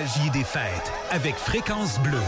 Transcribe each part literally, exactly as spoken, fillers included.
nostalgie des fêtes avec Fréquence Bleue.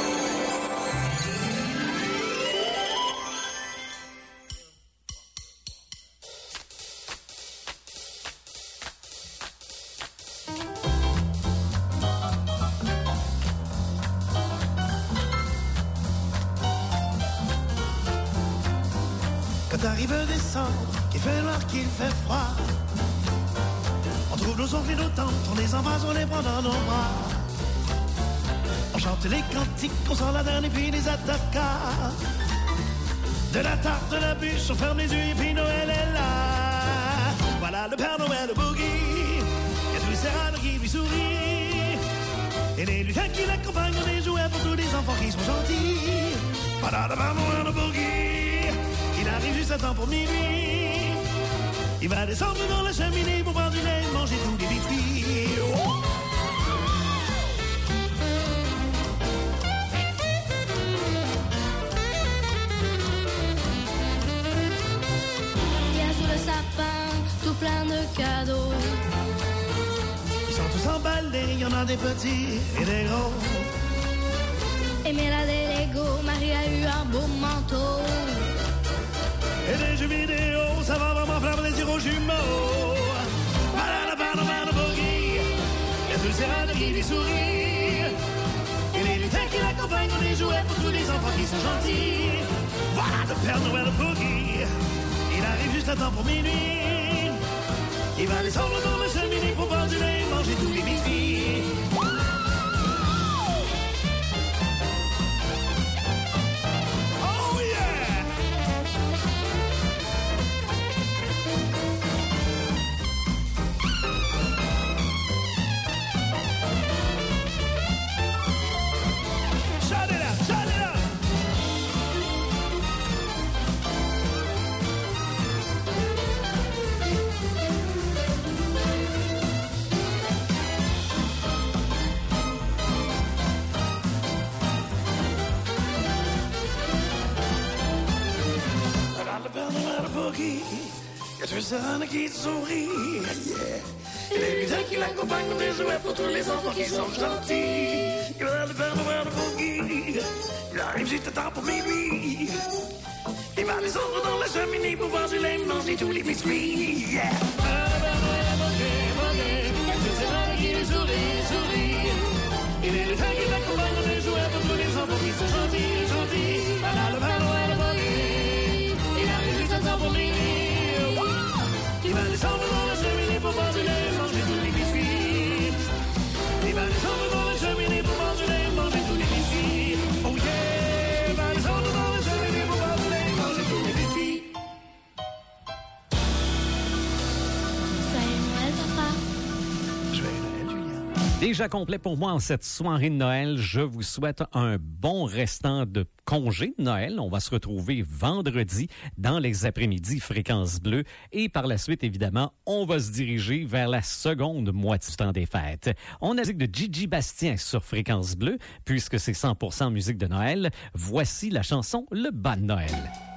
Quand arrive décembre, qu'il fait noir, qu'il fait froid, on trouve nos oncles et nos tantes, on les embrasse, on les prend dans nos bras. On chante les cantiques, on sort la dernière et puis les attaqua. De la tarte, de la bûche, on ferme les yeux et puis Noël est là. Voilà le Père Noël, le boogie, et tous les serranos qui lui sourient. Et les lutins qui l'accompagnent, on les jouets pour tous les enfants qui sont gentils. Voilà le Père Noël, le boogie, il arrive juste à temps pour minuit. Il va descendre dans la cheminée pour boire du lait et manger tous les biscuits. Oh! Il y a sous le sapin tout plein de cadeaux. Ils sont tous emballés, il y en a des petits et des gros. Aimez la des Lego, Marie a eu un beau manteau. Et des jeux vidéo, ça va vraiment faire plaisir aux jumeaux. Voilà le Père Noël, le boogie, il y a tous les serranos qui lui sourient. Et les lutins qui l'accompagnent, on les jouets pour tous les enfants qui sont gentils. Voilà le Père Noël, le boogie, il arrive juste à temps pour minuit. Il va descendre dans la cheminée pour boire du lait et manger tous les biscuits. Il y a tous les serranos qui sourient, yeah. Et les lutins qui l'accompagnent ont des jouets pour tous les enfants qui sont gentils. Il va le Père Noël, le boogie, il arrive juste à temps pour minuit. Il va descendre dans la cheminée pour boire du lait et manger tous les biscuits, yeah. Le Père Noël, le boogie, boogie, il y a tous les serranos qui lui sourient, sourient. Et les lutins qui l'accompagnent ont des jouets pour tous les enfants qui sont gentils, gentils. Voilà le Père Noël, le boogie, il arrive juste à temps pour minuit. Il va descendre dans la cheminée pour boire du lait et manger tous les biscuits. Il va descendre dans la cheminée pour boire du lait et manger tous les biscuits. Oh yeah! Il va descendre dans la cheminée pour boire du lait et manger tous les biscuits. Joyeux Noël, papa. Joyeux Noël, Julien. Déjà complet pour moi en cette soirée de Noël. Je vous souhaite un bon restant de congé de Noël. On va se retrouver vendredi dans les après-midi Fréquence Bleue. Et par la suite, évidemment, on va se diriger vers la seconde moitié du temps des fêtes. On a musique de Gigi Bastien sur Fréquence Bleue, puisque c'est cent pour cent musique de Noël. Voici la chanson Le Bas de Noël.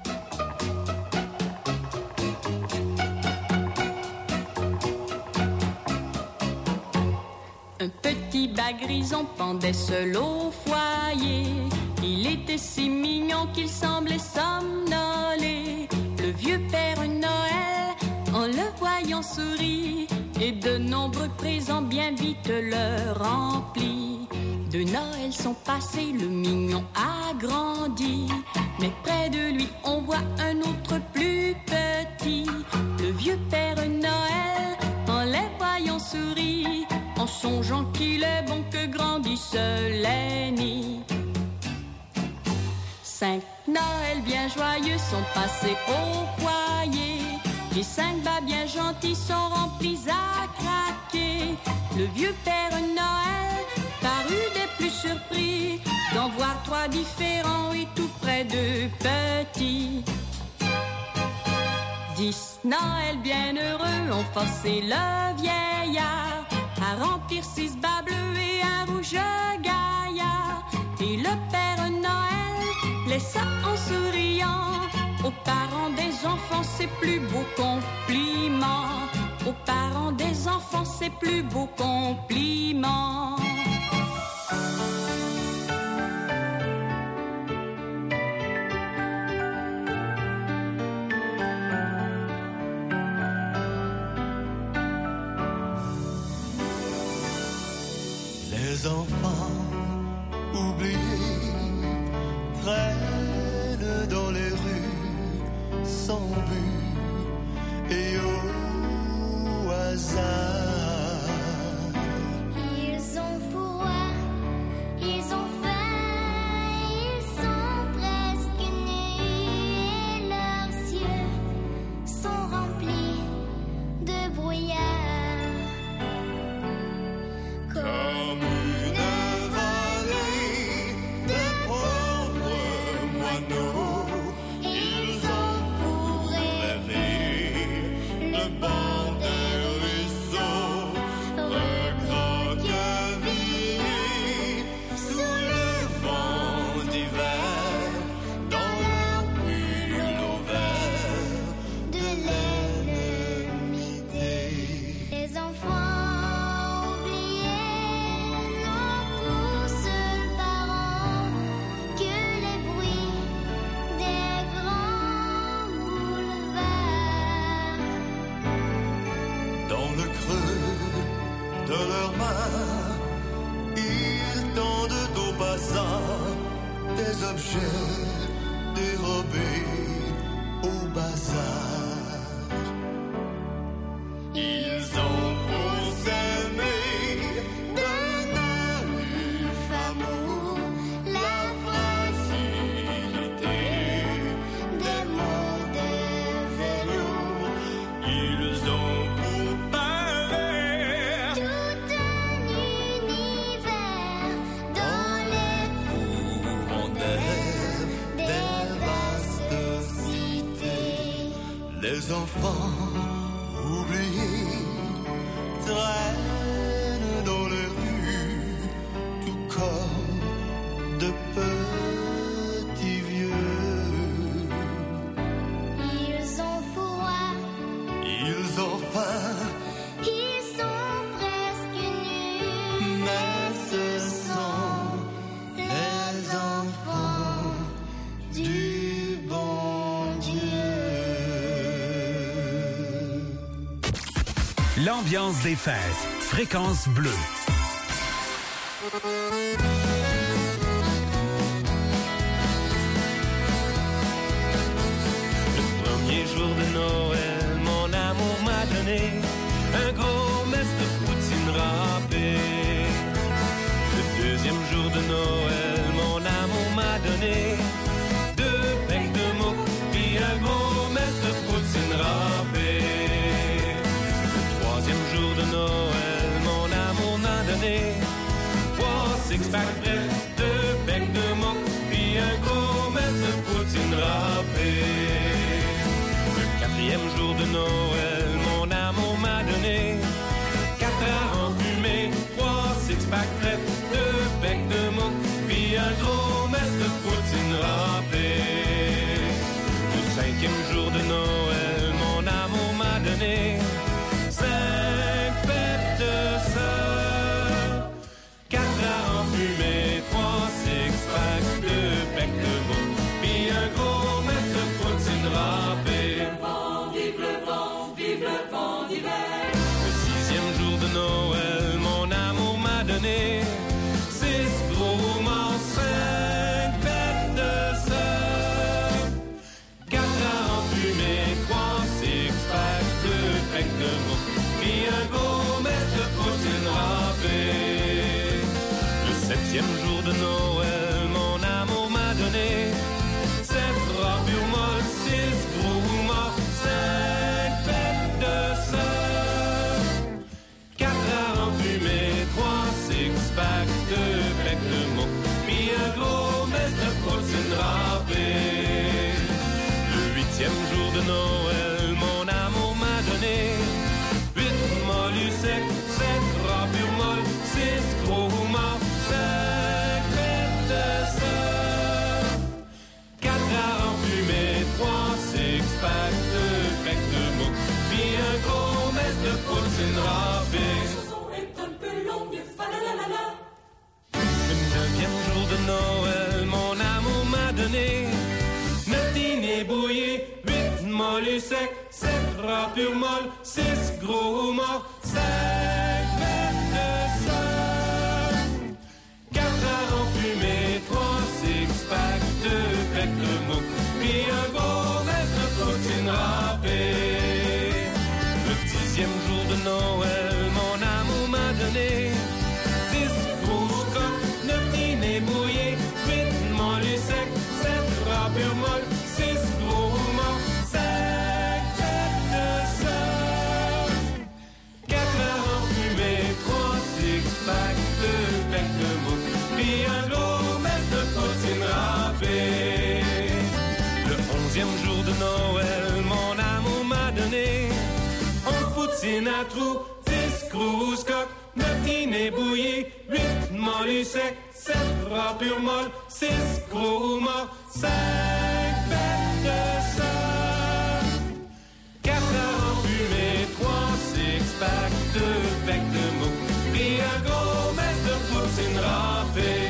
Un petit bas grison pendait seul au foyer. Il était si mignon qu'il semblait somnoler. Le vieux Père Noël, en le voyant sourit, et de nombreux présents bien vite le remplit. De Noël sont passés, le mignon a grandi, mais près de lui on voit un autre plus petit. Le vieux Père Noël, en les voyant sourit, en songeant qu'il est bon que grandissent les nids. Cinq Noëls bien joyeux sont passés au foyer. Les cinq bas bien gentils sont remplis à craquer. Le vieux Père Noël parut des plus surpris d'en voir trois différents et tout près de petits. Dix Noëls bien heureux ont forcé le vieillard à remplir six bas bleus et un rouge gaillard. Et le Père Noël laissa en souriant aux parents des enfants ses plus beaux compliments. Aux parents des enfants ses plus beaux compliments. enfants oubliés traînent dans les rues sans but et au hasard. Ils ont froid, ils ont faim, ils sont presque nus et leurs yeux sont remplis de brouillard. Comme une vallée de pauvres moineaux, ils ont pour rêver le bord d'un ruisseau, recroquevillés sous le vent d'hiver, dans leur bulle au vert de l'ennemi. Les enfants oubliés n'ont pour seul parent que les bruits des grands boulevards. Dans le creux de leurs mains, ils tendent au passant des objets dérobés au bazar. Ils ont pour s'aimer d'un naïf amour la fragilité des mots de velours. Ils ont pour palais Tout un univers dans les courants d'air des vastes cités. Les enfants oubliés traînent dans les rues, tout comme de petits vieux. Ils ont froid, Ils ont faim, ils sont presque nus, mais ce sont les enfants du bon Dieu. L'ambiance des fêtes. Fréquence bleue. Le premier jour de Noël, mon amour m'a donné un gros mess de poutine râpée. Le deuxième jour de Noël, mon amour m'a donné deux becs de mouk puis un gros mess de poutine râpée. Le troisième jour de Noël, mon amour m'a donné trois six-pack frais, deux becs de mouk puis un gros mess de poutine râpée. Le quatrième jour de Noël, mon amour m'a donné quatre ans enfumés, trois six-pack frais, deux becs de mouk puis un gros mess de poutine râpée. Le cinquième jour de Noël, mon amour m'a donné cinq pets de sœur, quatre à enfumer, trois six-pack, deux becs de mouk, puis un gros mess de poutine râpée. Vive le vent, vive le vent d'hiver. Le sixième jour de Noël, mon amour m'a donné six gros morts, cinq bêtes de sœur, quatre à enfumer, trois six-pack, deux becs de mouk, puis un gros mess de poutine râpée. Le septième jour de Noël, mon amour m'a donné sept robes molles, six gros morts, cinq bêtes de sœur, quatre à enfumer, trois six-pack, deux becs de mouk, puis un gros mess de poutine râpée. Le huitième jour de Noël, mon amour m'a donné huit mollus secs, sept robes molles, six gros morts, cinq bêtes de sœur, quatre à enfumer, trois six-pack, deux becs de mouk, puis un gros mess de poutine râpée. Le neuvième jour de Noël, mon amour m'a donné neuf dîners bouillis, huit mollus secs, sept rapures molles, six gros morts, cinq bêtes de sœur, râpé. Le onzième jour de Noël, mon amour m'a donné un poutine à trous, dix grosses coques, neuf dîners bouillis, huit mollus secs, sept rats pur molle, six gros morts, cinq bêtes de sang, quatre arts fumés, trois six-pack, deux becs de mou, puis un gros mess de poutine râpée.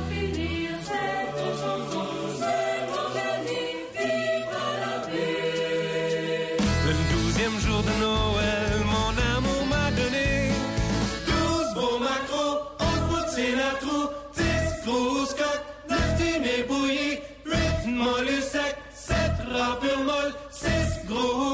Jour de Noël, mon amour m'a donné douze beaux macros, onze poutines à trous, dix grosses coques, neuf dîners bouillis, huit mollus secs, sept rats pur molle, six gros